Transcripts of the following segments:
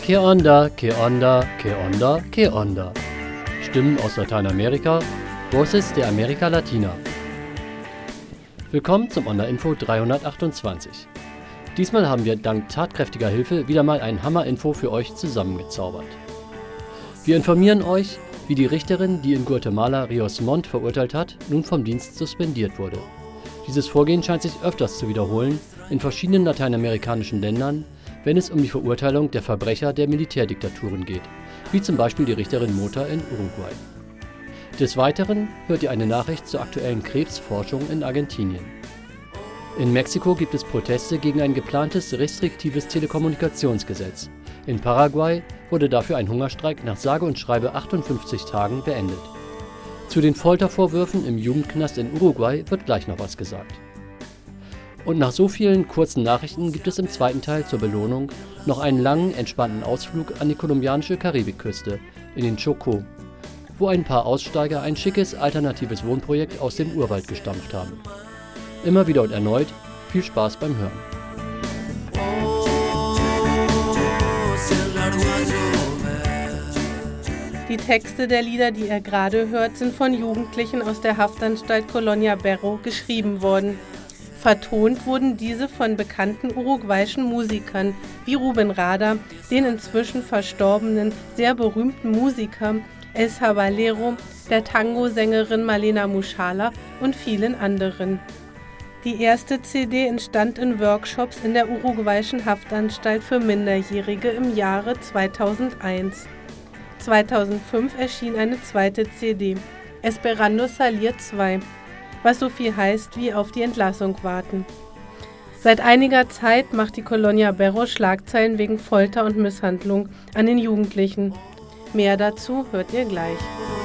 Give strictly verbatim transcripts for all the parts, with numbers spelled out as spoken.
Que onda, que onda, que onda, que onda. Stimmen aus Lateinamerika, Voces de America Latina. Willkommen zum Onda-Info dreihundertachtundzwanzig. Diesmal haben wir dank tatkräftiger Hilfe wieder mal ein Hammer-Info für euch zusammengezaubert. Wir informieren euch, wie die Richterin, die in Guatemala Rios Montt verurteilt hat, nun vom Dienst suspendiert wurde. Dieses Vorgehen scheint sich öfters zu wiederholen in verschiedenen lateinamerikanischen Ländern, wenn es um die Verurteilung der Verbrecher der Militärdiktaturen geht, wie zum Beispiel die Richterin Mota in Uruguay. Des Weiteren hört ihr eine Nachricht zur aktuellen Krebsforschung in Argentinien. In Mexiko gibt es Proteste gegen ein geplantes restriktives Telekommunikationsgesetz. In Paraguay wurde dafür ein Hungerstreik nach sage und schreibe achtundfünfzig Tagen beendet. Zu den Foltervorwürfen im Jugendknast in Uruguay wird gleich noch was gesagt. Und nach so vielen kurzen Nachrichten gibt es im zweiten Teil zur Belohnung noch einen langen, entspannten Ausflug an die kolumbianische Karibikküste, in den Chocó, wo ein paar Aussteiger ein schickes, alternatives Wohnprojekt aus dem Urwald gestampft haben. Immer wieder und erneut viel Spaß beim Hören. Die Texte der Lieder, die ihr gerade hört, sind von Jugendlichen aus der Haftanstalt Colonia Berro geschrieben worden. Vertont wurden diese von bekannten uruguayischen Musikern wie Rubén Rada, den inzwischen verstorbenen, sehr berühmten Musiker El Sabalero, der Tango-Sängerin Malena Muschala und vielen anderen. Die erste C D entstand in Workshops in der uruguayischen Haftanstalt für Minderjährige im Jahre zweitausendeins. zweitausendfünf erschien eine zweite C D, Esperando Salir zwei, was so viel heißt wie auf die Entlassung warten. Seit einiger Zeit macht die Colonia Berro Schlagzeilen wegen Folter und Misshandlung an den Jugendlichen. Mehr dazu hört ihr gleich.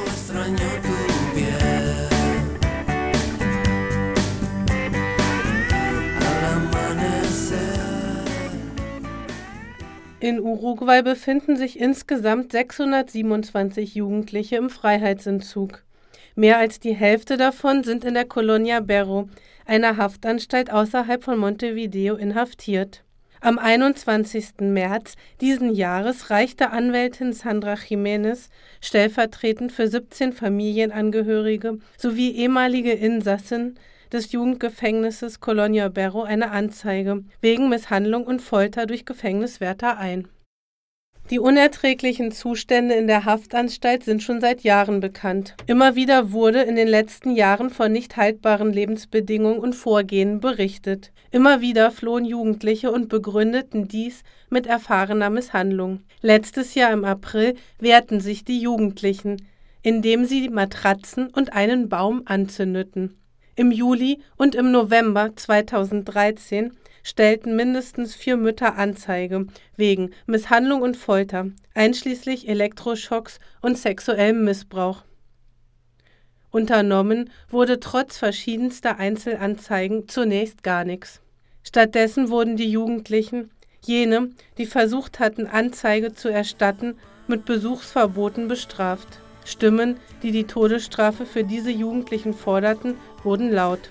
In Uruguay befinden sich insgesamt sechshundertsiebenundzwanzig Jugendliche im Freiheitsentzug. Mehr als die Hälfte davon sind in der Colonia Berro, einer Haftanstalt außerhalb von Montevideo, inhaftiert. Am einundzwanzigsten März diesen Jahres reichte Anwältin Sandra Jiménez stellvertretend für siebzehn Familienangehörige sowie ehemalige Insassen des Jugendgefängnisses Colonia Berro eine Anzeige wegen Misshandlung und Folter durch Gefängniswärter ein. Die unerträglichen Zustände in der Haftanstalt sind schon seit Jahren bekannt. Immer wieder wurde in den letzten Jahren von nicht haltbaren Lebensbedingungen und Vorgehen berichtet. Immer wieder flohen Jugendliche und begründeten dies mit erfahrener Misshandlung. Letztes Jahr im April wehrten sich die Jugendlichen, indem sie Matratzen und einen Baum anzündeten. Im Juli und im November zweitausenddreizehn stellten mindestens vier Mütter Anzeige wegen Misshandlung und Folter, einschließlich Elektroschocks und sexuellem Missbrauch. Unternommen wurde trotz verschiedenster Einzelanzeigen zunächst gar nichts. Stattdessen wurden die Jugendlichen, jene, die versucht hatten, Anzeige zu erstatten, mit Besuchsverboten bestraft. Stimmen, die die Todesstrafe für diese Jugendlichen forderten, wurden laut.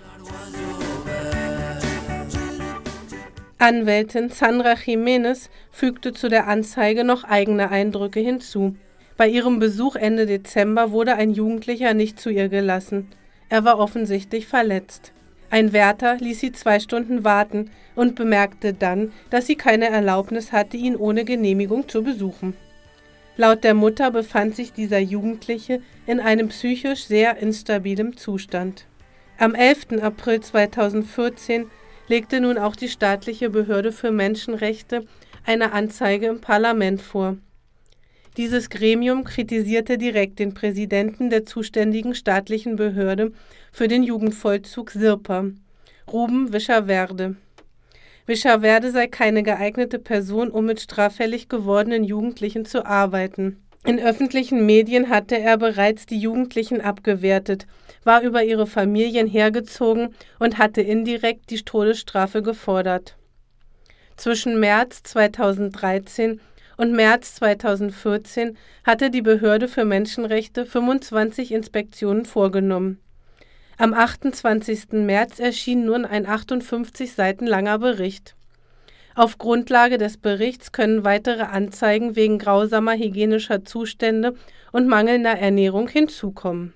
Anwältin Sandra Jiménez fügte zu der Anzeige noch eigene Eindrücke hinzu. Bei ihrem Besuch Ende Dezember wurde ein Jugendlicher nicht zu ihr gelassen. Er war offensichtlich verletzt. Ein Wärter ließ sie zwei Stunden warten und bemerkte dann, dass sie keine Erlaubnis hatte, ihn ohne Genehmigung zu besuchen. Laut der Mutter befand sich dieser Jugendliche in einem psychisch sehr instabilen Zustand. Am elften April zweitausendvierzehn legte nun auch die staatliche Behörde für Menschenrechte eine Anzeige im Parlament vor. Dieses Gremium kritisierte direkt den Präsidenten der zuständigen staatlichen Behörde für den Jugendvollzug SIRPA, Rubén Villaverde. Villaverde sei keine geeignete Person, um mit straffällig gewordenen Jugendlichen zu arbeiten. In öffentlichen Medien hatte er bereits die Jugendlichen abgewertet, war über ihre Familien hergezogen und hatte indirekt die Todesstrafe gefordert. Zwischen März zweitausenddreizehn und März zweitausendvierzehn hatte die Behörde für Menschenrechte fünfundzwanzig Inspektionen vorgenommen. Am achtundzwanzigsten März erschien nun ein achtundfünfzig Seiten langer Bericht. Auf Grundlage des Berichts können weitere Anzeigen wegen grausamer hygienischer Zustände und mangelnder Ernährung hinzukommen.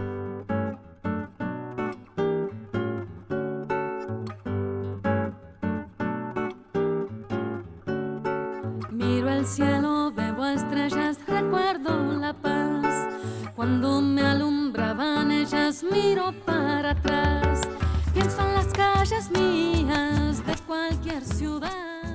Miro el cielo, veo estrellas, recuerdo la paz. Cuando me alumbraban ellas, miro para atrás. Pienso en las calles mías de cualquier ciudad.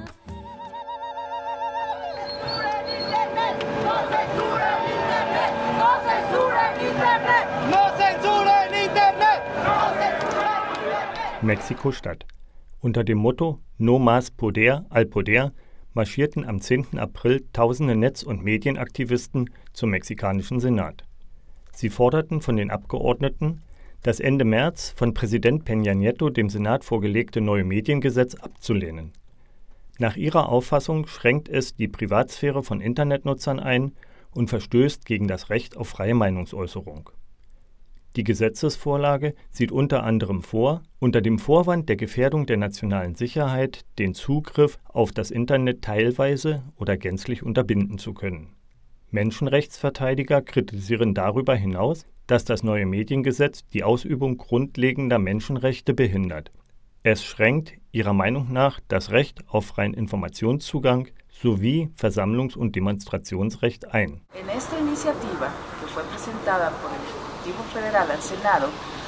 Mexiko-Stadt. Unter dem Motto No más poder al poder marschierten am zehnten April tausende Netz- und Medienaktivisten zum mexikanischen Senat. Sie forderten von den Abgeordneten, das Ende März von Präsident Peña Nieto dem Senat vorgelegte neue Mediengesetz abzulehnen. Nach ihrer Auffassung schränkt es die Privatsphäre von Internetnutzern ein und verstößt gegen das Recht auf freie Meinungsäußerung. Die Gesetzesvorlage sieht unter anderem vor, unter dem Vorwand der Gefährdung der nationalen Sicherheit den Zugriff auf das Internet teilweise oder gänzlich unterbinden zu können. Menschenrechtsverteidiger kritisieren darüber hinaus, dass das neue Mediengesetz die Ausübung grundlegender Menschenrechte behindert. Es schränkt ihrer Meinung nach das Recht auf freien Informationszugang sowie Versammlungs- und Demonstrationsrecht ein. En esta iniciativa, que fue presentada por el Ejecutivo Federal al Senado,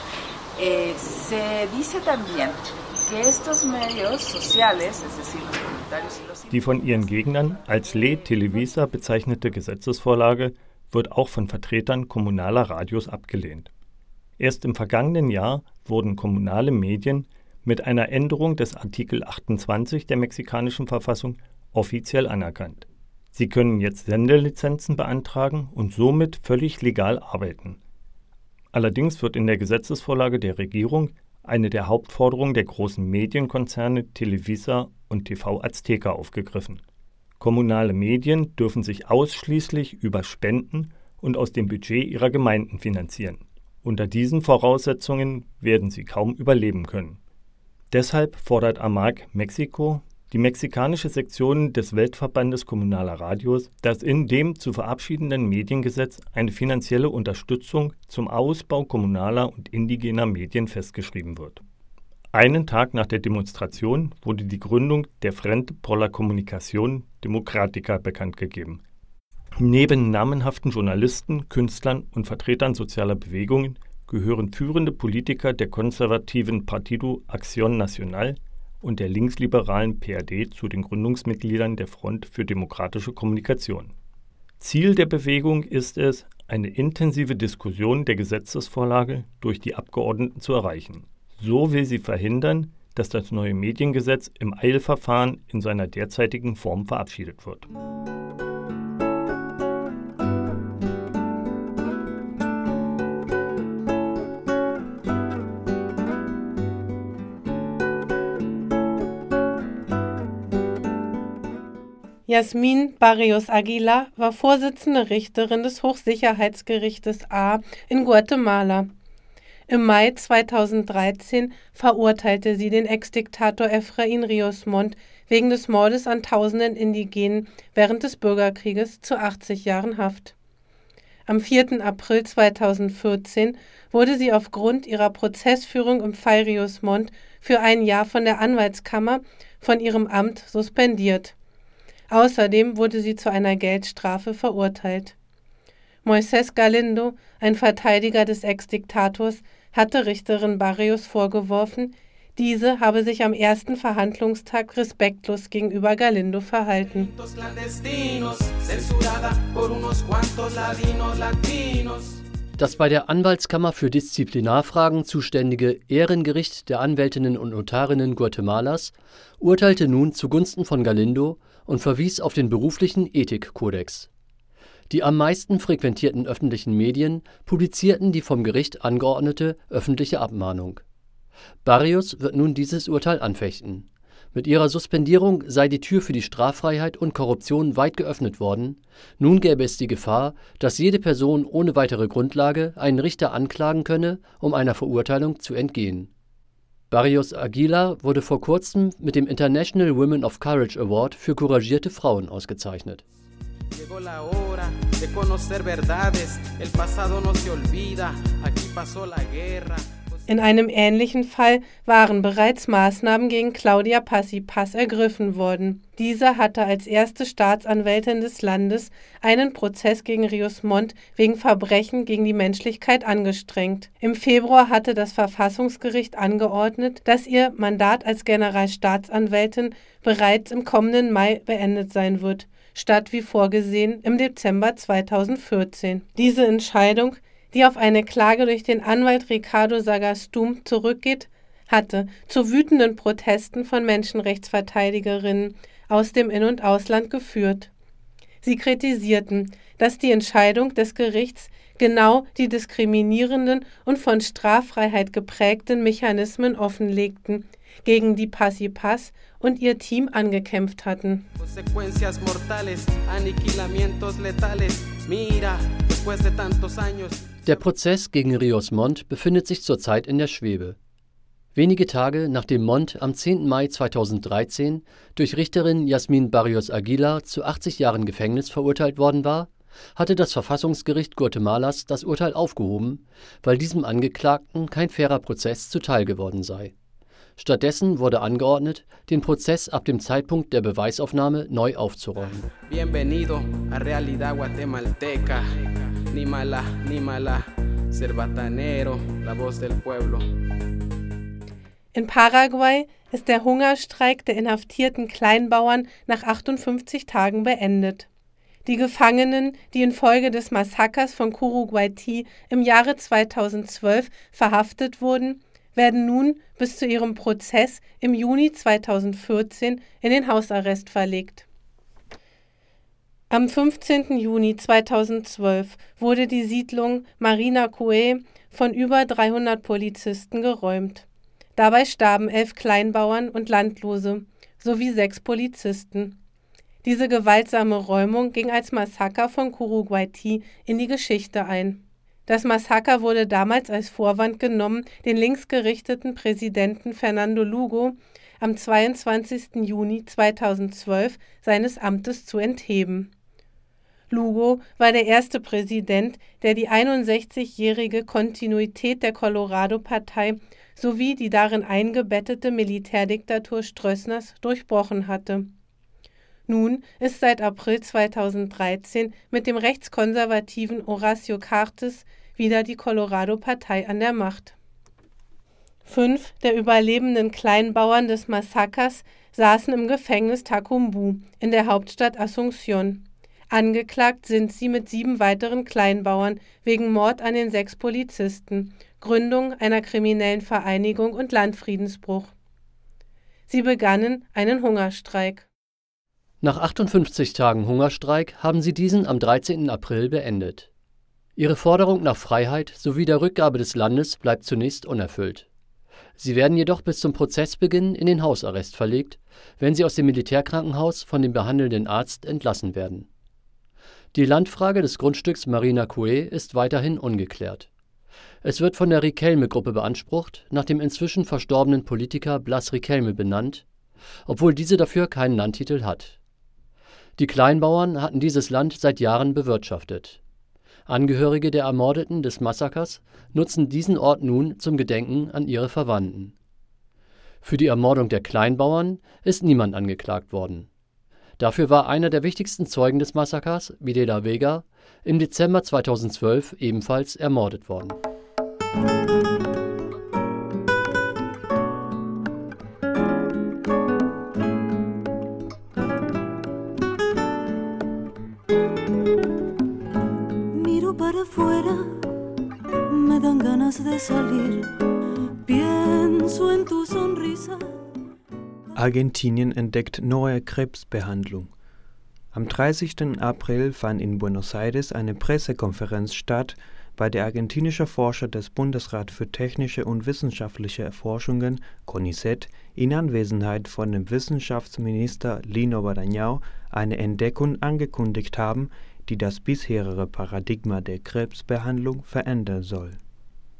eh, se dice también que estos medios sociales, es decir, los comentarios y los... Die von ihren Gegnern als Ley Televisa bezeichnete Gesetzesvorlage wird auch von Vertretern kommunaler Radios abgelehnt. Erst im vergangenen Jahr wurden kommunale Medien mit einer Änderung des Artikel achtundzwanzig der mexikanischen Verfassung offiziell anerkannt. Sie können jetzt Sendelizenzen beantragen und somit völlig legal arbeiten. Allerdings wird in der Gesetzesvorlage der Regierung eine der Hauptforderungen der großen Medienkonzerne Televisa und T V Azteca aufgegriffen. Kommunale Medien dürfen sich ausschließlich über Spenden und aus dem Budget ihrer Gemeinden finanzieren. Unter diesen Voraussetzungen werden sie kaum überleben können. Deshalb fordert A M A C Mexiko, die mexikanische Sektion des Weltverbandes kommunaler Radios, dass in dem zu verabschiedenden Mediengesetz eine finanzielle Unterstützung zum Ausbau kommunaler und indigener Medien festgeschrieben wird. Einen Tag nach der Demonstration wurde die Gründung der Frente por la Comunicación Democrática bekannt gegeben. Neben namenhaften Journalisten, Künstlern und Vertretern sozialer Bewegungen gehören führende Politiker der konservativen Partido Acción Nacional und der linksliberalen P R D zu den Gründungsmitgliedern der Front für demokratische Kommunikation. Ziel der Bewegung ist es, eine intensive Diskussion der Gesetzesvorlage durch die Abgeordneten zu erreichen. So will sie verhindern, dass das neue Mediengesetz im Eilverfahren in seiner derzeitigen Form verabschiedet wird. Yasmin Barrios Aguilar war Vorsitzende Richterin des Hochsicherheitsgerichtes A in Guatemala. Im Mai zweitausenddreizehn verurteilte sie den Ex-Diktator Efraín Ríos Montt wegen des Mordes an tausenden Indigenen während des Bürgerkrieges zu achtzig Jahren Haft. Am vierten April zweitausendvierzehn wurde sie aufgrund ihrer Prozessführung im Fall Ríos Montt für ein Jahr von der Anwaltskammer von ihrem Amt suspendiert. Außerdem wurde sie zu einer Geldstrafe verurteilt. Moisés Galindo, ein Verteidiger des Ex-Diktators, hatte Richterin Barrios vorgeworfen, diese habe sich am ersten Verhandlungstag respektlos gegenüber Galindo verhalten. Das bei der Anwaltskammer für Disziplinarfragen zuständige Ehrengericht der Anwältinnen und Notarinnen Guatemalas urteilte nun zugunsten von Galindo und verwies auf den beruflichen Ethikkodex. Die am meisten frequentierten öffentlichen Medien publizierten die vom Gericht angeordnete öffentliche Abmahnung. Barrios wird nun dieses Urteil anfechten. Mit ihrer Suspendierung sei die Tür für die Straffreiheit und Korruption weit geöffnet worden. Nun gäbe es die Gefahr, dass jede Person ohne weitere Grundlage einen Richter anklagen könne, um einer Verurteilung zu entgehen. Barrios Aguilar wurde vor kurzem mit dem International Women of Courage Award für couragierte Frauen ausgezeichnet. Llegó la hora de conocer verdades. El pasado no se olvida. Aquí pasó la guerra. In einem ähnlichen Fall waren bereits Maßnahmen gegen Claudia Paz-y-Paz ergriffen worden. Diese hatte als erste Staatsanwältin des Landes einen Prozess gegen Ríos Montt wegen Verbrechen gegen die Menschlichkeit angestrengt. Im Februar hatte das Verfassungsgericht angeordnet, dass ihr Mandat als Generalstaatsanwältin bereits im kommenden Mai beendet sein wird, statt wie vorgesehen im Dezember zweitausendvierzehn. Diese Entscheidung, die auf eine Klage durch den Anwalt Ricardo Sagastum zurückgeht, hatte zu wütenden Protesten von Menschenrechtsverteidigerinnen aus dem In- und Ausland geführt. Sie kritisierten, dass die Entscheidung des Gerichts genau die diskriminierenden und von Straffreiheit geprägten Mechanismen offenlegten, gegen die Paz-y-Paz und ihr Team angekämpft hatten. Consecuencias mortales, aniquilamientos letales. Mira, después de tantos años. Der Prozess gegen Ríos Montt befindet sich zurzeit in der Schwebe. Wenige Tage nachdem Montt am zehnten Mai zweitausenddreizehn durch Richterin Yasmín Barrios Aguilar zu achtzig Jahren Gefängnis verurteilt worden war, hatte das Verfassungsgericht Guatemalas das Urteil aufgehoben, weil diesem Angeklagten kein fairer Prozess zuteil geworden sei. Stattdessen wurde angeordnet, den Prozess ab dem Zeitpunkt der Beweisaufnahme neu aufzurollen. Bienvenido a realidad guatemalteca. Ni mala, ni mala, Cerbatanero, la voz del pueblo. In Paraguay ist der Hungerstreik der inhaftierten Kleinbauern nach achtundfünfzig Tagen beendet. Die Gefangenen, die infolge des Massakers von Curuguaty im Jahre zweitausendzwölf verhaftet wurden, werden nun bis zu ihrem Prozess im Juni zweitausendvierzehn in den Hausarrest verlegt. Am fünfzehnten Juni zweitausendzwölf wurde die Siedlung Marinacué von über dreihundert Polizisten geräumt. Dabei starben elf Kleinbauern und Landlose sowie sechs Polizisten. Diese gewaltsame Räumung ging als Massaker von Curuguaty in die Geschichte ein. Das Massaker wurde damals als Vorwand genommen, den linksgerichteten Präsidenten Fernando Lugo am zweiundzwanzigsten Juni zweitausendzwölf seines Amtes zu entheben. Lugo war der erste Präsident, der die einundsechzigjährige Kontinuität der Colorado-Partei sowie die darin eingebettete Militärdiktatur Stroessners durchbrochen hatte. Nun ist seit April zweitausenddreizehn mit dem rechtskonservativen Horacio Cartes wieder die Colorado-Partei an der Macht. Fünf der überlebenden Kleinbauern des Massakers saßen im Gefängnis Tacumbu in der Hauptstadt Asunción. Angeklagt sind sie mit sieben weiteren Kleinbauern wegen Mord an den sechs Polizisten, Gründung einer kriminellen Vereinigung und Landfriedensbruch. Sie begannen einen Hungerstreik. Nach achtundfünfzig Tagen Hungerstreik haben sie diesen am dreizehnten April beendet. Ihre Forderung nach Freiheit sowie der Rückgabe des Landes bleibt zunächst unerfüllt. Sie werden jedoch bis zum Prozessbeginn in den Hausarrest verlegt, wenn sie aus dem Militärkrankenhaus von dem behandelnden Arzt entlassen werden. Die Landfrage des Grundstücks Marinacué ist weiterhin ungeklärt. Es wird von der Riquelme-Gruppe beansprucht, nach dem inzwischen verstorbenen Politiker Blas Riquelme benannt, obwohl diese dafür keinen Landtitel hat. Die Kleinbauern hatten dieses Land seit Jahren bewirtschaftet. Angehörige der Ermordeten des Massakers nutzen diesen Ort nun zum Gedenken an ihre Verwandten. Für die Ermordung der Kleinbauern ist niemand angeklagt worden. Dafür war einer der wichtigsten Zeugen des Massakers, Videla Vega, im Dezember zweitausendzwölf ebenfalls ermordet worden. Miro para afuera, me dan ganas de salir. Pienso en tu sonrisa. Argentinien entdeckt neue Krebsbehandlung. Am dreißigsten April fand in Buenos Aires eine Pressekonferenz statt, bei der argentinische Forscher des Bundesrats für technische und wissenschaftliche Erforschungen, CONICET, in Anwesenheit von dem Wissenschaftsminister Lino Barañao eine Entdeckung angekündigt haben, die das bisherige Paradigma der Krebsbehandlung verändern soll.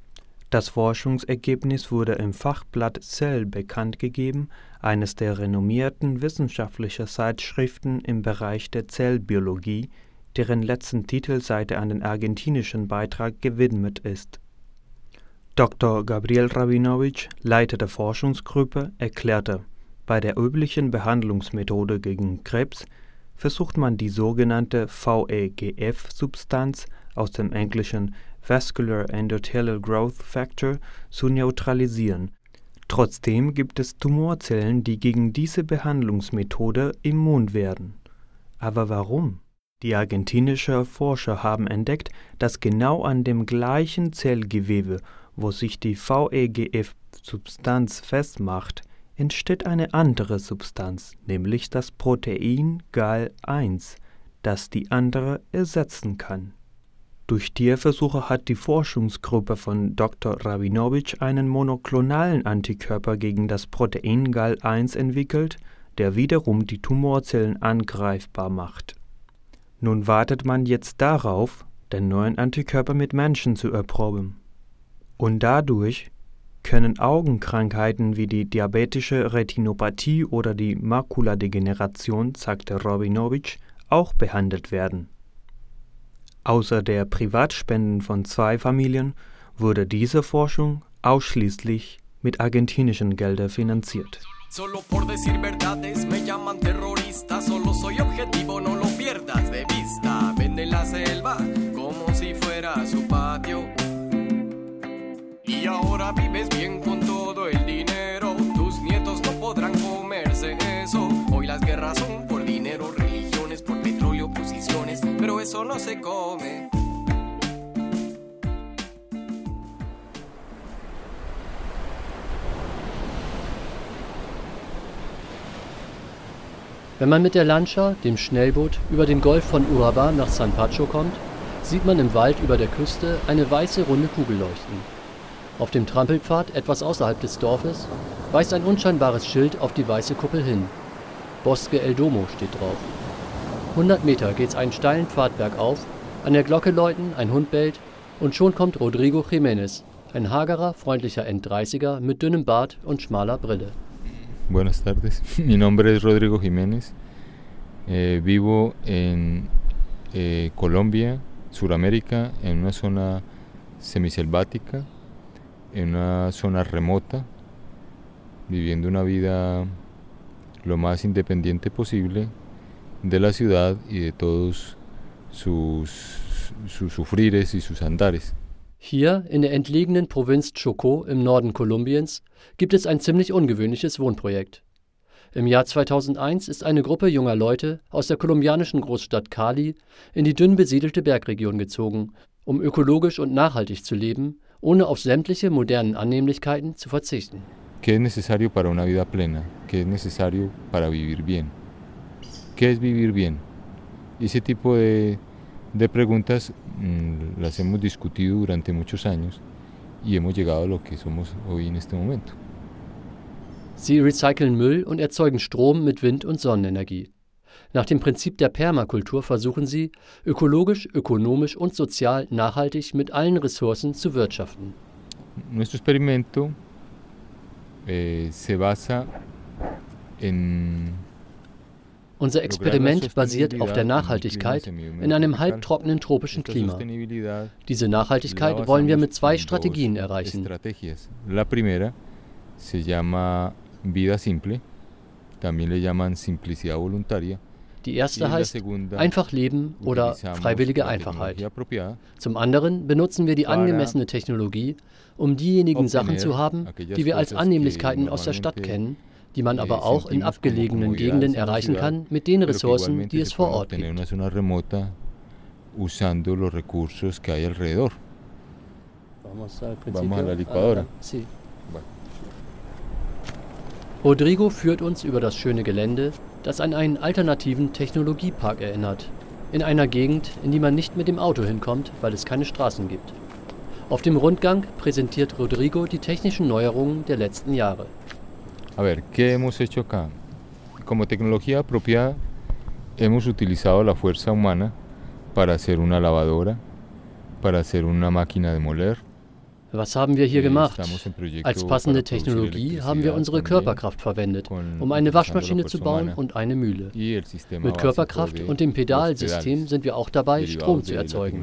Das Forschungsergebnis wurde im Fachblatt Cell bekannt gegeben, eines der renommierten wissenschaftlichen Zeitschriften im Bereich der Zellbiologie, deren letzten Titelseite an den argentinischen Beitrag gewidmet ist. Doktor Gabriel Rabinovich, Leiter der Forschungsgruppe, erklärte, bei der üblichen Behandlungsmethode gegen Krebs versucht man die sogenannte V E G F-Substanz aus dem englischen Vascular Endothelial Growth Factor zu neutralisieren. Trotzdem gibt es Tumorzellen, die gegen diese Behandlungsmethode immun werden. Aber warum? Die argentinischen Forscher haben entdeckt, dass genau an dem gleichen Zellgewebe, wo sich die V E G F-Substanz festmacht, entsteht eine andere Substanz, nämlich das Protein G A L eins, das die andere ersetzen kann. Durch Tierversuche hat die Forschungsgruppe von Doktor Rabinovich einen monoklonalen Antikörper gegen das Protein G A L eins entwickelt, der wiederum die Tumorzellen angreifbar macht. Nun wartet man jetzt darauf, den neuen Antikörper mit Menschen zu erproben. Und dadurch können Augenkrankheiten wie die diabetische Retinopathie oder die Makuladegeneration, sagte Rabinovich, auch behandelt werden. Außer der Privatspenden von zwei Familien wurde diese Forschung ausschließlich mit argentinischen Geldern finanziert. Solo por decir verdades me llaman terrorista, solo soy objetivo, no lo pierdas de vista. Venden la selva como si fuera su patio. Y ahora vives bien con todo el dinero, tus nietos no podrán comerse eso. Hoy las guerras son por dinero, religiones, por petróleo, posiciones, pero eso no se come. Wenn man mit der Lancha, dem Schnellboot, über den Golf von Urabá nach San Pacho kommt, sieht man im Wald über der Küste eine weiße runde Kugel leuchten. Auf dem Trampelpfad etwas außerhalb des Dorfes weist ein unscheinbares Schild auf die weiße Kuppel hin. Bosque El Domo steht drauf. hundert Meter geht's einen steilen Pfad bergauf, an der Glocke läuten, ein Hund bellt und schon kommt Rodrigo Jiménez, ein hagerer, freundlicher Enddreißiger mit dünnem Bart und schmaler Brille. Buenas tardes, mi nombre es Rodrigo Jiménez, eh, vivo en eh, Colombia, Suramérica, en una zona semiselvática, en una zona remota, viviendo una vida lo más independiente posible de la ciudad y de todos sus, sus sufrires y sus andares. Hier in der entlegenen Provinz Chocó im Norden Kolumbiens gibt es ein ziemlich ungewöhnliches Wohnprojekt. Im Jahr zweitausendeins ist eine Gruppe junger Leute aus der kolumbianischen Großstadt Cali in die dünn besiedelte Bergregion gezogen, um ökologisch und nachhaltig zu leben, ohne auf sämtliche modernen Annehmlichkeiten zu verzichten. ¿Qué es necesario para una vida plena? ¿Qué es necesario para vivir bien? ¿Qué es vivir bien? Ese tipo de De preguntas mmm, las hemos discutido durante muchos años y hemos llegado a lo que somos hoy en este momento. Sie recyceln Müll und erzeugen Strom mit Wind- und Sonnenenergie. Nach dem Prinzip der Permakultur versuchen sie, ökologisch, ökonomisch und sozial nachhaltig mit allen Ressourcen zu wirtschaften. Nuestro experimento eh, se basa en Unser Experiment basiert auf der Nachhaltigkeit in einem halbtrockenen tropischen Klima. Diese Nachhaltigkeit wollen wir mit zwei Strategien erreichen. La primera se llama vida simple, también le llaman simplicidad voluntaria. Die erste heißt einfach leben oder freiwillige Einfachheit. Zum anderen benutzen wir die angemessene Technologie, um diejenigen Sachen zu haben, die wir als Annehmlichkeiten aus der Stadt kennen, die man aber auch in abgelegenen Gegenden erreichen kann mit den Ressourcen, die es vor Ort gibt. Rodrigo führt uns über das schöne Gelände, das an einen alternativen Technologiepark erinnert, in einer Gegend, in die man nicht mit dem Auto hinkommt, weil es keine Straßen gibt. Auf dem Rundgang präsentiert Rodrigo die technischen Neuerungen der letzten Jahre. A ver, ¿qué hemos hecho acá? Como tecnología apropiada, hemos utilizado la fuerza humana para hacer una lavadora, para hacer una máquina de moler. Was haben wir hier gemacht? Als passende Technologie haben wir unsere Körperkraft verwendet, um eine Waschmaschine zu bauen und eine Mühle. Mit Körperkraft und dem Pedalsystem sind wir auch dabei, Strom zu erzeugen.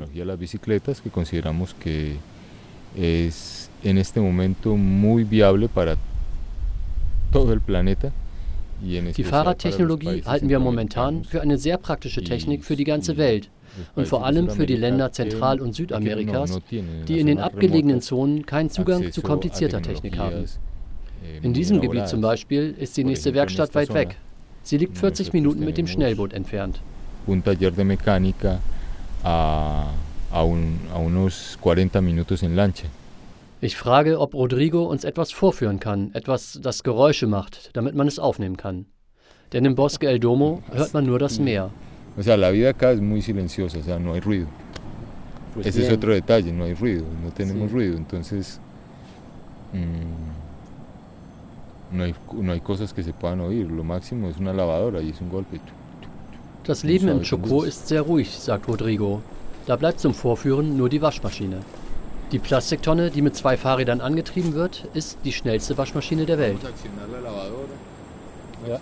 Die Fahrradtechnologie halten wir momentan für eine sehr praktische Technik für die ganze Welt und vor allem für die Länder Zentral- und Südamerikas, die in den abgelegenen Zonen keinen Zugang zu komplizierter Technik haben. In diesem Gebiet zum Beispiel ist die nächste Werkstatt weit weg. Sie liegt vierzig Minuten mit dem Schnellboot entfernt. Un taller de mecánica a, a, un, a unos cuarenta minutos en lancha. Ich frage, ob Rodrigo uns etwas vorführen kann, etwas, das Geräusche macht, damit man es aufnehmen kann. Denn im Bosque El Domo hört man nur das Meer. O sea, la vida acá es muy silenciosa, o sea, no hay ruido. Pues Ese bien. Es otro detalle, no hay ruido, no tenemos sí. ruido, entonces mmm, no, hay, no hay cosas que se puedan oír. Lo máximo es una lavadora y es un golpe. Das Leben im Chocó ist sehr ruhig, sagt Rodrigo. Da bleibt zum Vorführen nur die Waschmaschine. Die Plastiktonne, die mit zwei Fahrrädern angetrieben wird, ist die schnellste Waschmaschine der Welt. Ja.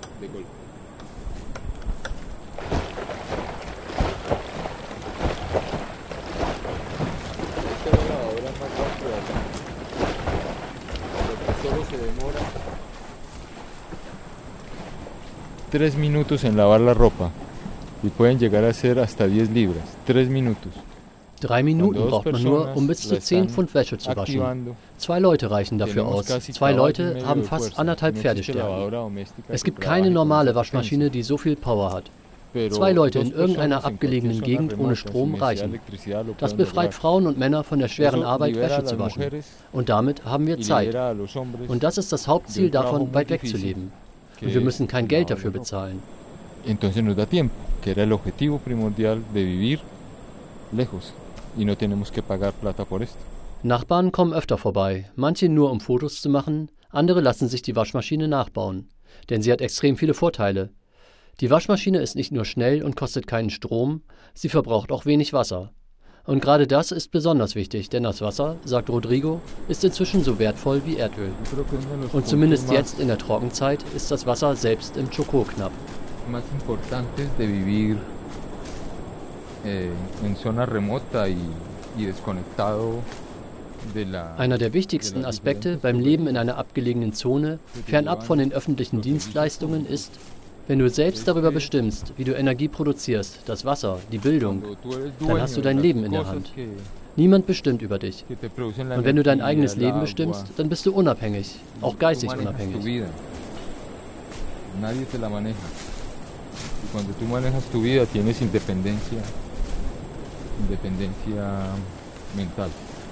Tres minutos en lavar la ropa y pueden llegar a ser hasta diez libras. Tres minutos. Drei Minuten braucht man nur, um bis zu zehn Pfund Wäsche zu waschen. Zwei Leute reichen dafür aus. Zwei Leute haben fast anderthalb Pferdestärken. Es gibt keine normale Waschmaschine, die so viel Power hat. Zwei Leute in irgendeiner abgelegenen Gegend ohne Strom reichen. Das befreit Frauen und Männer von der schweren Arbeit, Wäsche zu waschen. Und damit haben wir Zeit. Und das ist das Hauptziel davon, weit weg zu leben. Und wir müssen kein Geld dafür bezahlen. Entonces nos da tiempo, que era el objetivo primordial de vivir lejos. Y no tenemos que pagar plata por esto. Nachbarn kommen öfter vorbei, manche nur um Fotos zu machen, andere lassen sich die Waschmaschine nachbauen, denn sie hat extrem viele Vorteile. Die Waschmaschine ist nicht nur schnell und kostet keinen Strom, sie verbraucht auch wenig Wasser. Und gerade das ist besonders wichtig, denn das Wasser, sagt Rodrigo, ist inzwischen so wertvoll wie Erdöl. Und zumindest jetzt in der Trockenzeit ist das Wasser selbst im Chocó knapp. Más importantes de vivir en zona remota y desconectado. Einer der wichtigsten Aspekte beim Leben in einer abgelegenen Zone, fernab von den öffentlichen Dienstleistungen, ist, wenn du selbst darüber bestimmst, wie du Energie produzierst, das Wasser, die Bildung, dann hast du dein Leben in der Hand. Niemand bestimmt über dich. Und wenn du dein eigenes Leben bestimmst, dann bist du unabhängig, auch geistig unabhängig. Cuando tú manejas tu vida, tienes independencia, independencia mental.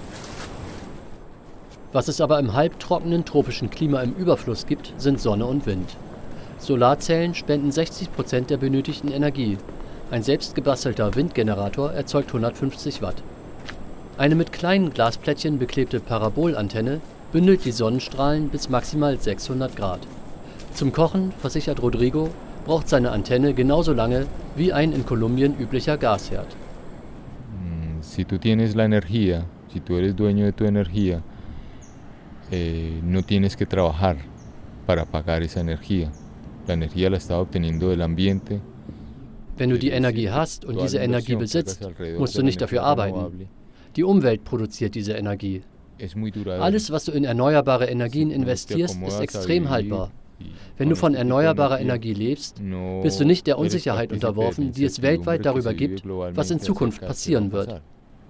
Was es aber im halbtrockenen tropischen Klima im Überfluss gibt, sind Sonne und Wind. Solarzellen spenden sechzig Prozent der benötigten Energie. Ein selbst gebastelter Windgenerator erzeugt hundertfünfzig Watt. Eine mit kleinen Glasplättchen beklebte Parabolantenne bündelt die Sonnenstrahlen bis maximal sechshundert Grad. Zum Kochen, versichert Rodrigo, braucht seine Antenne genauso lange wie ein in Kolumbien üblicher Gasherd. Si tú tienes la energía, si tú eres dueño de tu energía, eh, no tienes que trabajar para pagar esa energía. La energía la está obteniendo del ambiente. Wenn du die Energie hast und diese Energie besitzt, musst du nicht dafür arbeiten. Die Umwelt produziert diese Energie. Alles, was du in erneuerbare Energien investierst, ist extrem haltbar. Wenn du von erneuerbarer Energie lebst, bist du nicht der Unsicherheit unterworfen, die es weltweit darüber gibt, was in Zukunft passieren wird.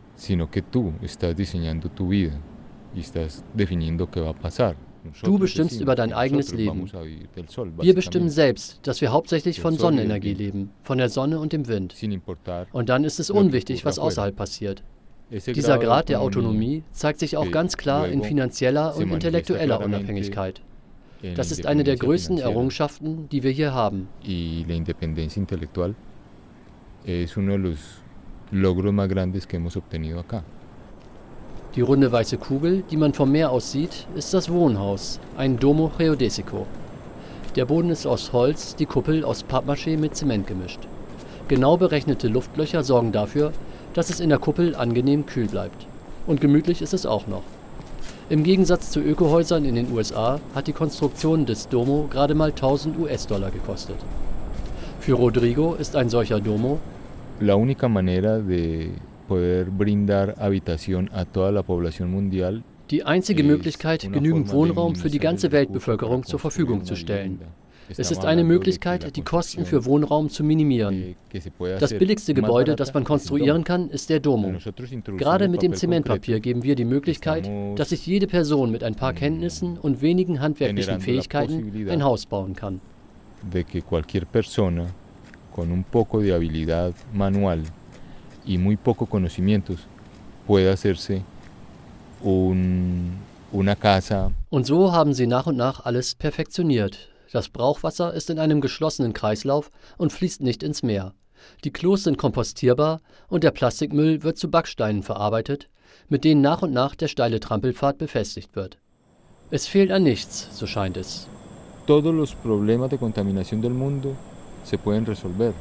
Du bestimmst über dein eigenes Leben. Wir bestimmen selbst, dass wir hauptsächlich von Sonnenenergie leben, von der Sonne und dem Wind. Und dann ist es unwichtig, was außerhalb passiert. Dieser Grad der Autonomie zeigt sich auch ganz klar in finanzieller und intellektueller Unabhängigkeit. Das ist eine der größten Errungenschaften, die wir hier haben. Y la independencia intelectual es uno de los logros más grandes que hemos obtenido acá. Die runde weiße Kugel, die man vom Meer aus sieht, ist das Wohnhaus, ein Domo Geodésico. Der Boden ist aus Holz, die Kuppel aus Pappmaché mit Zement gemischt. Genau berechnete Luftlöcher sorgen dafür, dass es in der Kuppel angenehm kühl bleibt. Und gemütlich ist es auch noch. Im Gegensatz zu Ökohäusern in den U S A hat die Konstruktion des Domo gerade mal tausend US-Dollar gekostet. Für Rodrigo ist ein solcher Domo La única manera de poder brindar habitación a toda la población mundial die einzige Möglichkeit, genügend Wohnraum für die ganze Weltbevölkerung zur Verfügung zu stellen. Es ist eine Möglichkeit, die Kosten für Wohnraum zu minimieren. Das billigste Gebäude, das man konstruieren kann, ist der Domo. Gerade mit dem Zementpapier geben wir die Möglichkeit, dass sich jede Person mit ein paar Kenntnissen und wenigen handwerklichen Fähigkeiten ein Haus bauen kann. De que cualquier persona con un poco de habilidad manual y muy poco conocimientos puede hacerse un, una casa. Und so haben sie nach und nach alles perfektioniert. Das Brauchwasser ist in einem geschlossenen Kreislauf und fließt nicht ins Meer. Die Klos sind kompostierbar und der Plastikmüll wird zu Backsteinen verarbeitet, mit denen nach und nach der steile Trampelpfad befestigt wird. Es fehlt an nichts, so scheint es. Todos los problemas de contaminación del mundo se pueden resolver.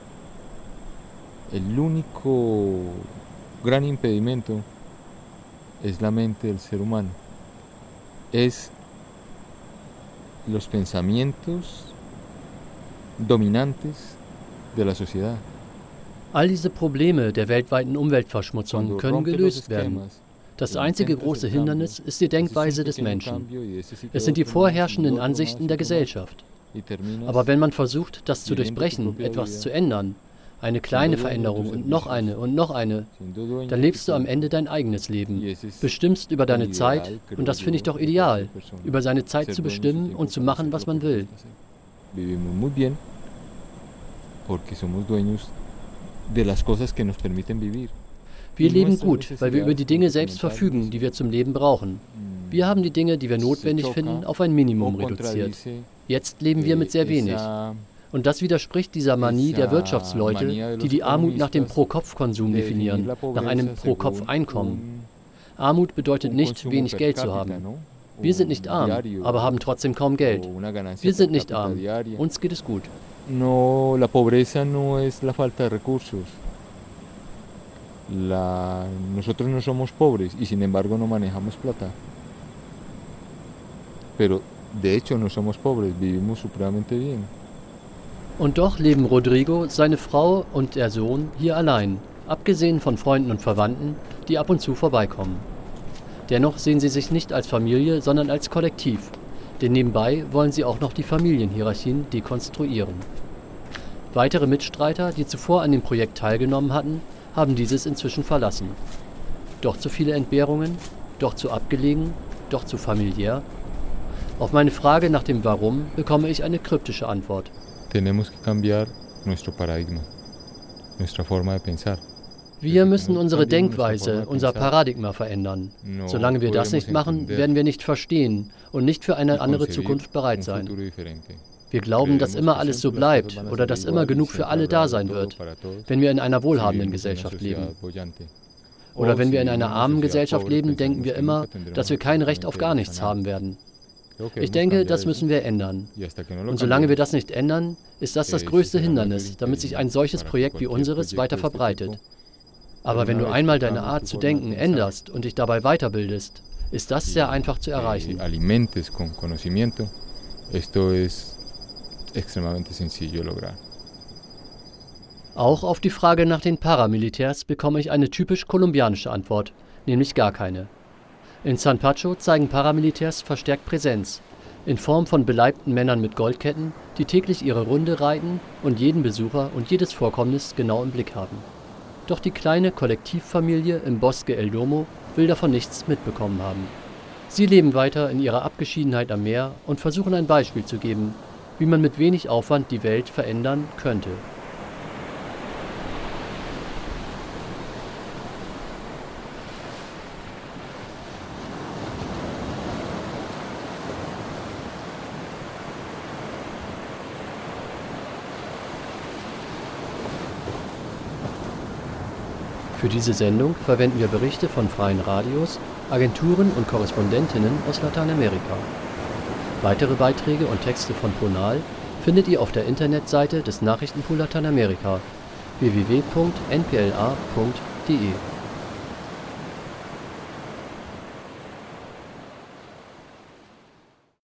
El único gran impedimento es la mente del ser humano. Es los pensamientos dominantes de la sociedad. All diese Probleme der weltweiten Umweltverschmutzung können gelöst werden. Das einzige große Hindernis ist die Denkweise des Menschen. Es sind die vorherrschenden Ansichten der Gesellschaft. Aber wenn man versucht, das zu durchbrechen, etwas zu ändern, eine kleine Veränderung und noch eine und noch eine, dann lebst du am Ende dein eigenes Leben, bestimmst über deine Zeit, und das finde ich doch ideal, über seine Zeit zu bestimmen und zu machen, was man will. Vivimos muy bien porque somos dueños de las cosas que nos permiten vivir. Wir leben gut, weil wir über die Dinge selbst verfügen, die wir zum Leben brauchen. Wir haben die Dinge, die wir notwendig finden, auf ein Minimum reduziert. Jetzt leben wir mit sehr wenig. Und das widerspricht dieser Manie der Wirtschaftsleute, die die Armut nach dem Pro-Kopf-Konsum definieren, nach einem Pro-Kopf-Einkommen. Armut bedeutet nicht, wenig Geld zu haben. Wir sind nicht arm, aber haben trotzdem kaum Geld. Wir sind nicht arm, uns geht es gut. No, la pobreza no es la falta de recursos. La, nosotros no somos pobres y sin embargo no manejamos plata. Pero de hecho no somos pobres, vivimos supremamente bien. Und doch leben Rodrigo, seine Frau und der Sohn hier allein, abgesehen von Freunden und Verwandten, die ab und zu vorbeikommen. Dennoch sehen sie sich nicht als Familie, sondern als Kollektiv, denn nebenbei wollen sie auch noch die Familienhierarchien dekonstruieren. Weitere Mitstreiter, die zuvor an dem Projekt teilgenommen hatten, haben dieses inzwischen verlassen. Doch zu viele Entbehrungen, doch zu abgelegen, doch zu familiär. Auf meine Frage nach dem Warum bekomme ich eine kryptische Antwort. Tenemos que cambiar nuestro paradigma, nuestra forma de pensar. Wir müssen unsere Denkweise, unser Paradigma verändern. Solange wir das nicht machen, werden wir nicht verstehen und nicht für eine andere Zukunft bereit sein. Wir glauben, dass immer alles so bleibt oder dass immer genug für alle da sein wird, wenn wir in einer wohlhabenden Gesellschaft leben. Oder wenn wir in einer armen Gesellschaft leben, denken wir immer, dass wir kein Recht auf gar nichts haben werden. Ich denke, das müssen wir ändern. Und solange wir das nicht ändern, ist das das größte Hindernis, damit sich ein solches Projekt wie unseres weiter verbreitet. Aber wenn du einmal deine Art zu denken änderst und dich dabei weiterbildest, ist das sehr einfach zu erreichen. Alimentes con conocimiento, esto es extremadamente sencillo lograr. Auch auf die Frage nach den Paramilitärs bekomme ich eine typisch kolumbianische Antwort, nämlich gar keine. In San Pacho zeigen Paramilitärs verstärkt Präsenz, in Form von beleibten Männern mit Goldketten, die täglich ihre Runde reiten und jeden Besucher und jedes Vorkommnis genau im Blick haben. Doch die kleine Kollektivfamilie im Bosque El Domo will davon nichts mitbekommen haben. Sie leben weiter in ihrer Abgeschiedenheit am Meer und versuchen ein Beispiel zu geben, wie man mit wenig Aufwand die Welt verändern könnte. Für diese Sendung verwenden wir Berichte von freien Radios, Agenturen und Korrespondentinnen aus Lateinamerika. Weitere Beiträge und Texte von Ponal findet ihr auf der Internetseite des Nachrichtenpool Lateinamerika w w w punkt n p l a punkt d e.